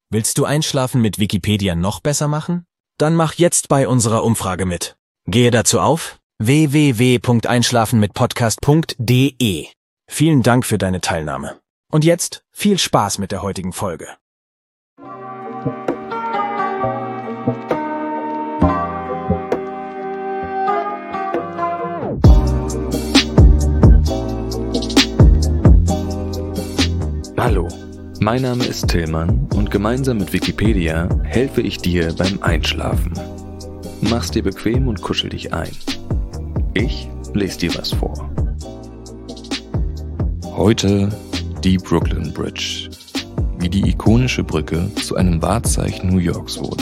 Willst du Einschlafen mit Wikipedia noch besser machen? Dann mach jetzt bei unserer Umfrage mit. Gehe dazu auf www.einschlafenmitpodcast.de. Vielen Dank für deine Teilnahme. Und jetzt viel Spaß mit der heutigen Folge. Hallo, mein Name ist Tillmann und gemeinsam mit Wikipedia helfe ich dir beim Einschlafen. Mach's dir bequem und kuschel dich ein. Ich lese dir was vor. Heute die Brooklyn Bridge, wie die ikonische Brücke zu einem Wahrzeichen New Yorks wurde.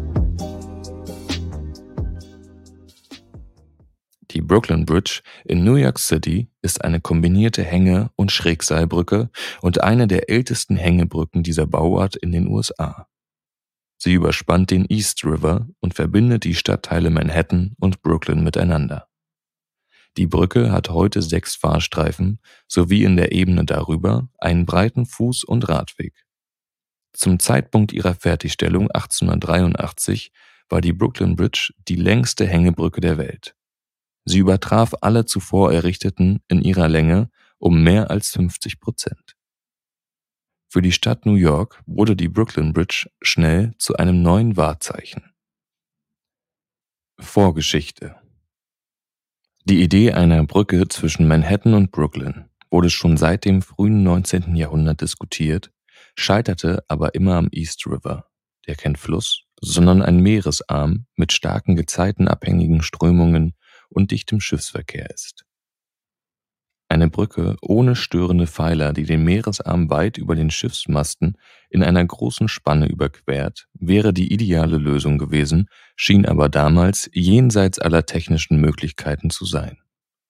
Die Brooklyn Bridge in New York City ist eine kombinierte Hänge- und Schrägseilbrücke und eine der ältesten Hängebrücken dieser Bauart in den USA. Sie überspannt den East River und verbindet die Stadtteile Manhattan und Brooklyn miteinander. Die Brücke hat heute 6 Fahrstreifen sowie in der Ebene darüber einen breiten Fuß- und Radweg. Zum Zeitpunkt ihrer Fertigstellung 1883 war die Brooklyn Bridge die längste Hängebrücke der Welt. Sie übertraf alle zuvor errichteten in ihrer Länge um mehr als 50%. Für die Stadt New York wurde die Brooklyn Bridge schnell zu einem neuen Wahrzeichen. Vorgeschichte: Die Idee einer Brücke zwischen Manhattan und Brooklyn wurde schon seit dem frühen 19. Jahrhundert diskutiert, scheiterte aber immer am East River, der kein Fluss, sondern ein Meeresarm mit starken gezeitenabhängigen Strömungen und dichtem Schiffsverkehr ist. Eine Brücke ohne störende Pfeiler, die den Meeresarm weit über den Schiffsmasten in einer großen Spanne überquert, wäre die ideale Lösung gewesen, schien aber damals jenseits aller technischen Möglichkeiten zu sein.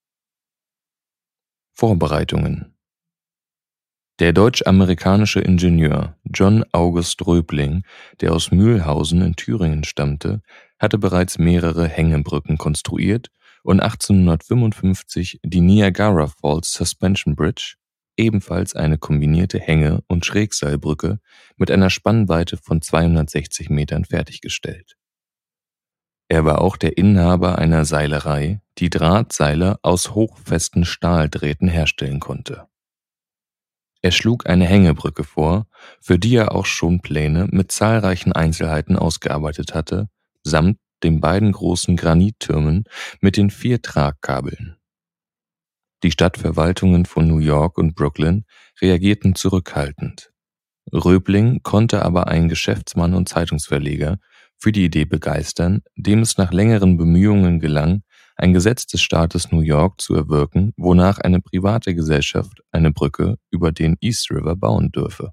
Vorbereitungen: Der deutsch-amerikanische Ingenieur John August Röbling, der aus Mühlhausen in Thüringen stammte, hatte bereits mehrere Hängebrücken konstruiert und 1855 die Niagara Falls Suspension Bridge, ebenfalls eine kombinierte Hänge- und Schrägseilbrücke mit einer Spannweite von 260 Metern fertiggestellt. Er war auch der Inhaber einer Seilerei, die Drahtseile aus hochfesten Stahldrähten herstellen konnte. Er schlug eine Hängebrücke vor, für die er auch schon Pläne mit zahlreichen Einzelheiten ausgearbeitet hatte, samt den beiden großen Granittürmen mit den 4 Tragkabeln. Die Stadtverwaltungen von New York und Brooklyn reagierten zurückhaltend. Röbling konnte aber einen Geschäftsmann und Zeitungsverleger für die Idee begeistern, dem es nach längeren Bemühungen gelang, ein Gesetz des Staates New York zu erwirken, wonach eine private Gesellschaft eine Brücke über den East River bauen dürfe.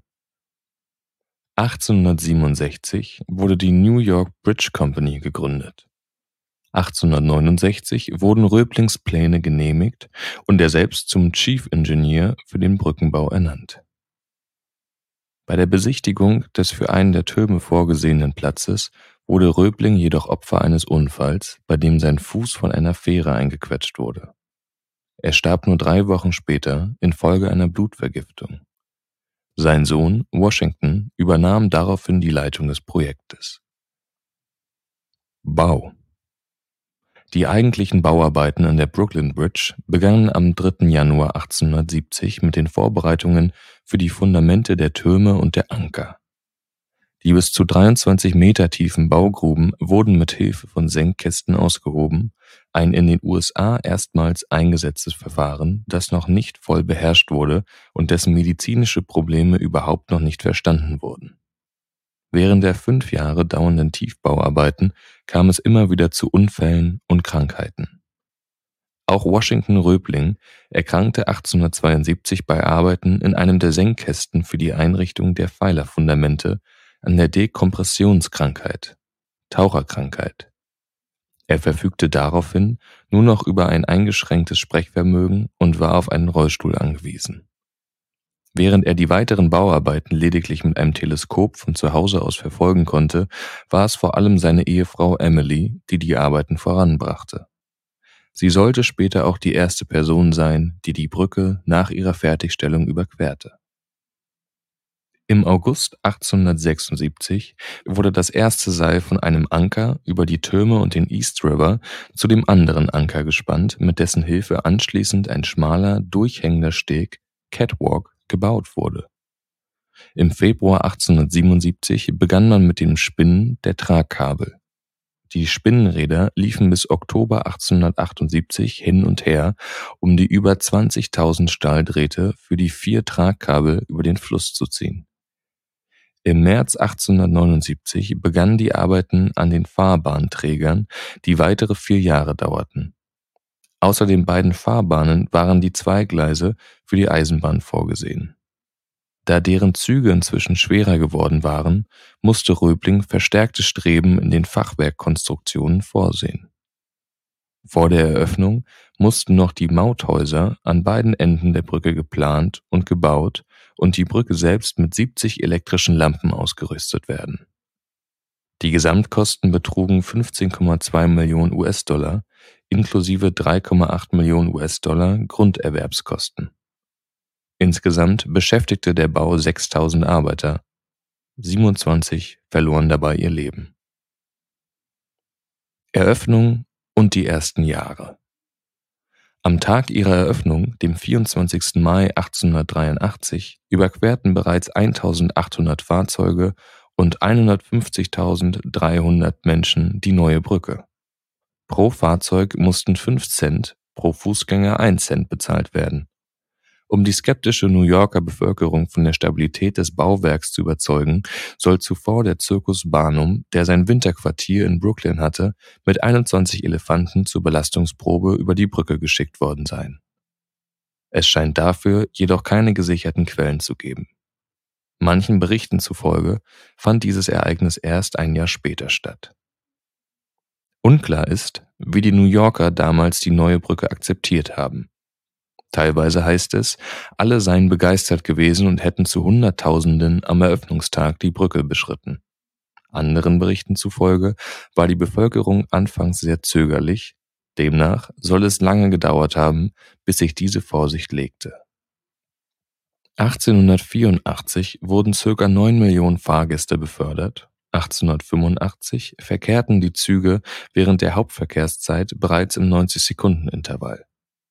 1867 wurde die New York Bridge Company gegründet. 1869 wurden Röblings Pläne genehmigt und er selbst zum Chief Engineer für den Brückenbau ernannt. Bei der Besichtigung des für einen der Türme vorgesehenen Platzes wurde Röbling jedoch Opfer eines Unfalls, bei dem sein Fuß von einer Fähre eingequetscht wurde. Er starb nur 3 Wochen später infolge einer Blutvergiftung. Sein Sohn Washington übernahm daraufhin die Leitung des Projektes. Bau: Die eigentlichen Bauarbeiten an der Brooklyn Bridge begannen am 3. Januar 1870 mit den Vorbereitungen für die Fundamente der Türme und der Anker. Die bis zu 23 Meter tiefen Baugruben wurden mit Hilfe von Senkkästen ausgehoben, ein in den USA erstmals eingesetztes Verfahren, das noch nicht voll beherrscht wurde und dessen medizinische Probleme überhaupt noch nicht verstanden wurden. Während der 5 Jahre dauernden Tiefbauarbeiten kam es immer wieder zu Unfällen und Krankheiten. Auch Washington Röbling erkrankte 1872 bei Arbeiten in einem der Senkkästen für die Einrichtung der Pfeilerfundamente an der Dekompressionskrankheit, Taucherkrankheit. Er verfügte daraufhin nur noch über ein eingeschränktes Sprechvermögen und war auf einen Rollstuhl angewiesen. Während er die weiteren Bauarbeiten lediglich mit einem Teleskop von zu Hause aus verfolgen konnte, war es vor allem seine Ehefrau Emily, die die Arbeiten voranbrachte. Sie sollte später auch die erste Person sein, die die Brücke nach ihrer Fertigstellung überquerte. Im August 1876 wurde das erste Seil von einem Anker über die Türme und den East River zu dem anderen Anker gespannt, mit dessen Hilfe anschließend ein schmaler, durchhängender Steg, Catwalk, gebaut wurde. Im Februar 1877 begann man mit dem Spinnen der Tragkabel. Die Spinnenräder liefen bis Oktober 1878 hin und her, um die über 20.000 Stahldrähte für die 4 Tragkabel über den Fluss zu ziehen. Im März 1879 begannen die Arbeiten an den Fahrbahnträgern, die weitere 4 Jahre dauerten. Außer den beiden Fahrbahnen waren die Zweigleise für die Eisenbahn vorgesehen. Da deren Züge inzwischen schwerer geworden waren, musste Röbling verstärkte Streben in den Fachwerkkonstruktionen vorsehen. Vor der Eröffnung mussten noch die Mauthäuser an beiden Enden der Brücke geplant und gebaut und die Brücke selbst mit 70 elektrischen Lampen ausgerüstet werden. Die Gesamtkosten betrugen 15,2 Millionen US-Dollar inklusive 3,8 Millionen US-Dollar Grunderwerbskosten. Insgesamt beschäftigte der Bau 6.000 Arbeiter. 27 verloren dabei ihr Leben. Eröffnung und die ersten Jahre. Am Tag ihrer Eröffnung, dem 24. Mai 1883, überquerten bereits 1.800 Fahrzeuge und 150.300 Menschen die neue Brücke. Pro Fahrzeug mussten 5 Cent, pro Fußgänger 1 Cent bezahlt werden. Um die skeptische New Yorker Bevölkerung von der Stabilität des Bauwerks zu überzeugen, soll zuvor der Circus Barnum, der sein Winterquartier in Brooklyn hatte, mit 21 Elefanten zur Belastungsprobe über die Brücke geschickt worden sein. Es scheint dafür jedoch keine gesicherten Quellen zu geben. Manchen Berichten zufolge fand dieses Ereignis erst ein Jahr später statt. Unklar ist, wie die New Yorker damals die neue Brücke akzeptiert haben. Teilweise heißt es, alle seien begeistert gewesen und hätten zu Hunderttausenden am Eröffnungstag die Brücke beschritten. Anderen Berichten zufolge war die Bevölkerung anfangs sehr zögerlich, demnach soll es lange gedauert haben, bis sich diese Vorsicht legte. 1884 wurden ca. 9 Millionen Fahrgäste befördert, 1885 verkehrten die Züge während der Hauptverkehrszeit bereits im 90-Sekunden-Intervall.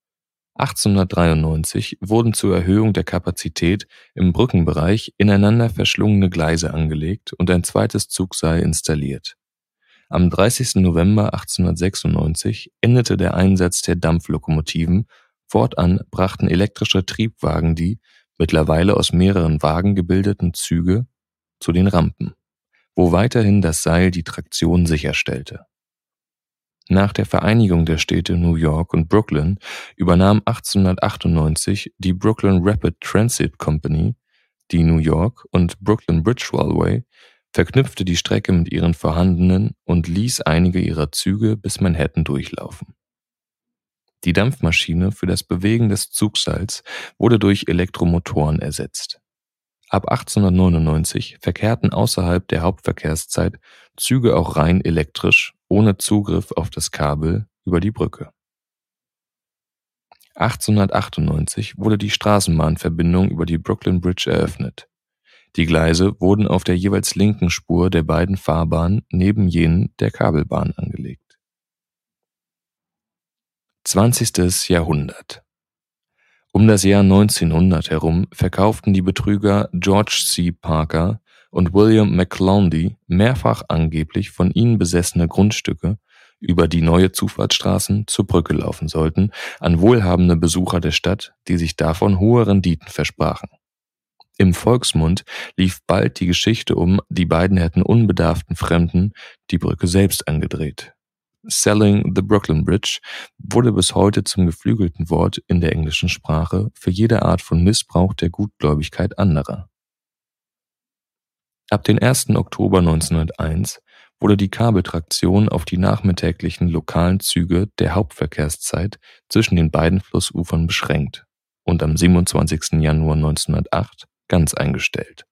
1893 wurden zur Erhöhung der Kapazität im Brückenbereich ineinander verschlungene Gleise angelegt und ein zweites Zugseil installiert. Am 30. November 1896 endete der Einsatz der Dampflokomotiven, fortan brachten elektrische Triebwagen die, mittlerweile aus mehreren Wagen gebildeten Züge, zu den Rampen, wo weiterhin das Seil die Traktion sicherstellte. Nach der Vereinigung der Städte New York und Brooklyn übernahm 1898 die Brooklyn Rapid Transit Company die New York und Brooklyn Bridge Railway, verknüpfte die Strecke mit ihren vorhandenen und ließ einige ihrer Züge bis Manhattan durchlaufen. Die Dampfmaschine für das Bewegen des Zugseils wurde durch Elektromotoren ersetzt. Ab 1899 verkehrten außerhalb der Hauptverkehrszeit Züge auch rein elektrisch, ohne Zugriff auf das Kabel, über die Brücke. 1898 wurde die Straßenbahnverbindung über die Brooklyn Bridge eröffnet. Die Gleise wurden auf der jeweils linken Spur der beiden Fahrbahnen neben jenen der Kabelbahn angelegt. 20. Jahrhundert. Um das Jahr 1900 herum verkauften die Betrüger George C. Parker und William McClondy mehrfach angeblich von ihnen besessene Grundstücke, über die neue Zufahrtsstraßen zur Brücke laufen sollten, an wohlhabende Besucher der Stadt, die sich davon hohe Renditen versprachen. Im Volksmund lief bald die Geschichte die beiden hätten unbedarften Fremden die Brücke selbst angedreht. Selling the Brooklyn Bridge wurde bis heute zum geflügelten Wort in der englischen Sprache für jede Art von Missbrauch der Gutgläubigkeit anderer. Ab dem 1. Oktober 1901 wurde die Kabeltraktion auf die nachmittäglichen lokalen Züge der Hauptverkehrszeit zwischen den beiden Flussufern beschränkt und am 27. Januar 1908 ganz eingestellt.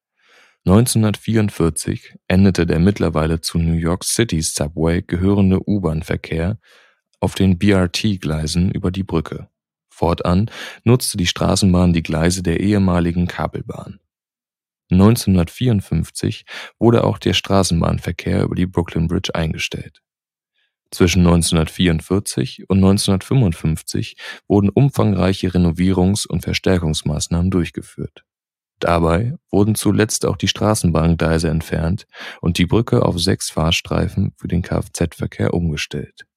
1944 endete der mittlerweile zu New York City Subway gehörende U-Bahn-Verkehr auf den BRT-Gleisen über die Brücke. Fortan nutzte die Straßenbahn die Gleise der ehemaligen Kabelbahn. 1954 wurde auch der Straßenbahnverkehr über die Brooklyn Bridge eingestellt. Zwischen 1944 und 1955 wurden umfangreiche Renovierungs- und Verstärkungsmaßnahmen durchgeführt. Dabei wurden zuletzt auch die Straßenbahngleise entfernt und die Brücke auf 6 Fahrstreifen für den Kfz-Verkehr umgestellt.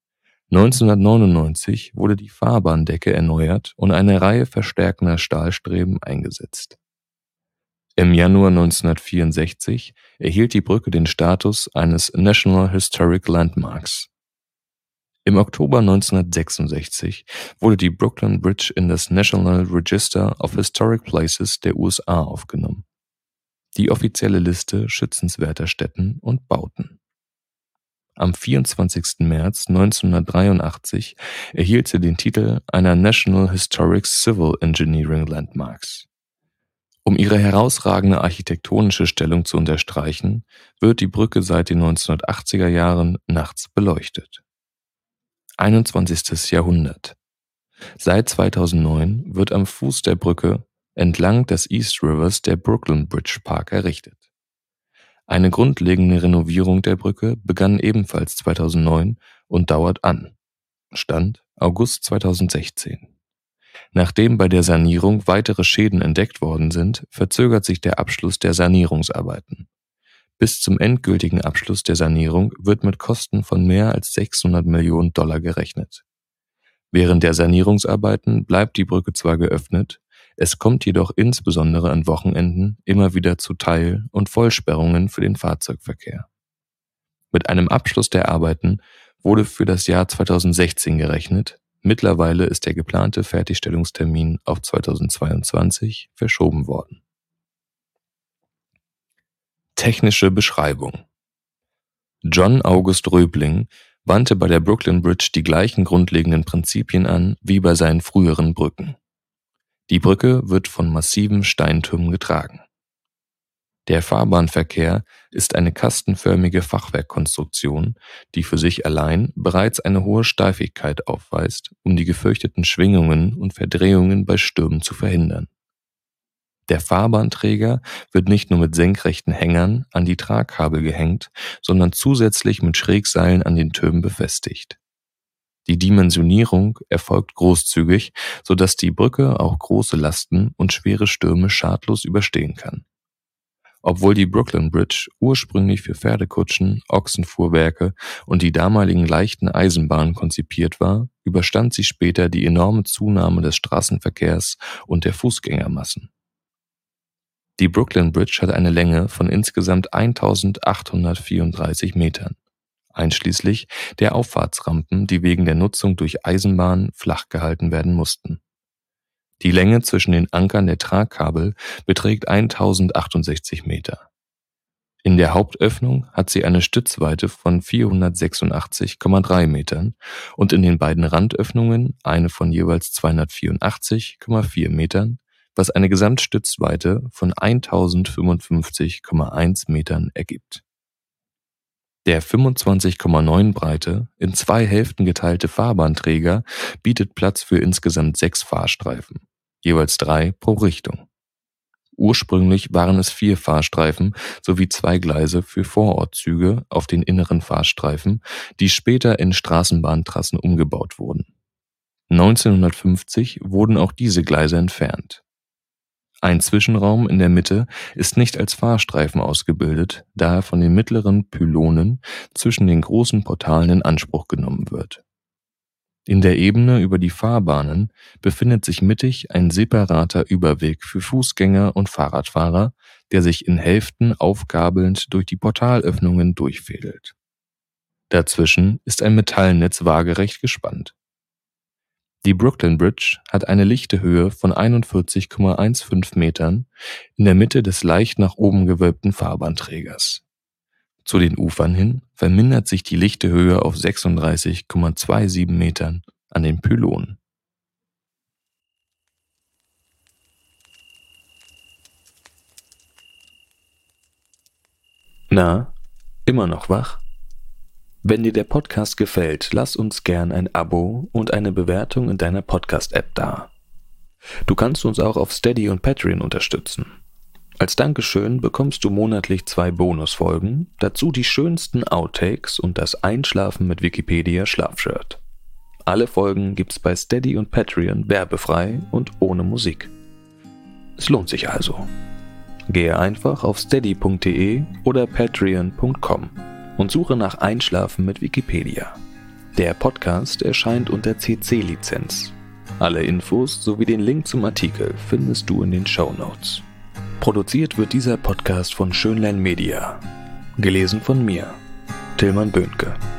1999 wurde die Fahrbahndecke erneuert und eine Reihe verstärkender Stahlstreben eingesetzt. Im Januar 1964 erhielt die Brücke den Status eines National Historic Landmarks. Im Oktober 1966 wurde die Brooklyn Bridge in das National Register of Historic Places der USA aufgenommen, die offizielle Liste schützenswerter Stätten und Bauten. Am 24. März 1983 erhielt sie den Titel einer National Historic Civil Engineering Landmarks. Um ihre herausragende architektonische Stellung zu unterstreichen, wird die Brücke seit den 1980er Jahren nachts beleuchtet. 21. Jahrhundert. Seit 2009 wird am Fuß der Brücke entlang des East Rivers der Brooklyn Bridge Park errichtet. Eine grundlegende Renovierung der Brücke begann ebenfalls 2009 und dauert an. Stand August 2016. Nachdem bei der Sanierung weitere Schäden entdeckt worden sind, verzögert sich der Abschluss der Sanierungsarbeiten. Bis zum endgültigen Abschluss der Sanierung wird mit Kosten von mehr als $600 Millionen gerechnet. Während der Sanierungsarbeiten bleibt die Brücke zwar geöffnet, es kommt jedoch insbesondere an Wochenenden immer wieder zu Teil- und Vollsperrungen für den Fahrzeugverkehr. Mit einem Abschluss der Arbeiten wurde für das Jahr 2016 gerechnet. Mittlerweile ist der geplante Fertigstellungstermin auf 2022 verschoben worden. Technische Beschreibung. John August Röbling wandte bei der Brooklyn Bridge die gleichen grundlegenden Prinzipien an wie bei seinen früheren Brücken. Die Brücke wird von massiven Steintürmen getragen. Der Fahrbahnverkehr ist eine kastenförmige Fachwerkkonstruktion, die für sich allein bereits eine hohe Steifigkeit aufweist, um die gefürchteten Schwingungen und Verdrehungen bei Stürmen zu verhindern. Der Fahrbahnträger wird nicht nur mit senkrechten Hängern an die Tragkabel gehängt, sondern zusätzlich mit Schrägseilen an den Türmen befestigt. Die Dimensionierung erfolgt großzügig, sodass die Brücke auch große Lasten und schwere Stürme schadlos überstehen kann. Obwohl die Brooklyn Bridge ursprünglich für Pferdekutschen, Ochsenfuhrwerke und die damaligen leichten Eisenbahnen konzipiert war, überstand sie später die enorme Zunahme des Straßenverkehrs und der Fußgängermassen. Die Brooklyn Bridge hat eine Länge von insgesamt 1834 Metern, einschließlich der Auffahrtsrampen, die wegen der Nutzung durch Eisenbahnen flach gehalten werden mussten. Die Länge zwischen den Ankern der Tragkabel beträgt 1068 Meter. In der Hauptöffnung hat sie eine Stützweite von 486,3 Metern und in den beiden Randöffnungen eine von jeweils 284,4 Metern, was eine Gesamtstützweite von 1055,1 Metern ergibt. Der 25,9 breite, in 2 Hälften geteilte Fahrbahnträger bietet Platz für insgesamt 6 Fahrstreifen, jeweils 3 pro Richtung. Ursprünglich waren es 4 Fahrstreifen sowie 2 Gleise für Vorortzüge auf den inneren Fahrstreifen, die später in Straßenbahntrassen umgebaut wurden. 1950 wurden auch diese Gleise entfernt. Ein Zwischenraum in der Mitte ist nicht als Fahrstreifen ausgebildet, da er von den mittleren Pylonen zwischen den großen Portalen in Anspruch genommen wird. In der Ebene über die Fahrbahnen befindet sich mittig ein separater Überweg für Fußgänger und Fahrradfahrer, der sich in Hälften aufgabelnd durch die Portalöffnungen durchfädelt. Dazwischen ist ein Metallnetz waagerecht gespannt. Die Brooklyn Bridge hat eine lichte Höhe von 41,15 Metern in der Mitte des leicht nach oben gewölbten Fahrbahnträgers. Zu den Ufern hin vermindert sich die lichte Höhe auf 36,27 Metern an den Pylonen. Na, immer noch wach? Wenn dir der Podcast gefällt, lass uns gern ein Abo und eine Bewertung in deiner Podcast-App da. Du kannst uns auch auf Steady und Patreon unterstützen. Als Dankeschön bekommst du monatlich 2 Bonusfolgen, dazu die schönsten Outtakes und das Einschlafen mit Wikipedia Schlafshirt. Alle Folgen gibt's bei Steady und Patreon werbefrei und ohne Musik. Es lohnt sich also. Gehe einfach auf steady.de oder patreon.com und suche nach Einschlafen mit Wikipedia. Der Podcast erscheint unter CC-Lizenz. Alle Infos sowie den Link zum Artikel findest du in den Shownotes. Produziert wird dieser Podcast von Schönlein Media. Gelesen von mir, Tilman Böhnke.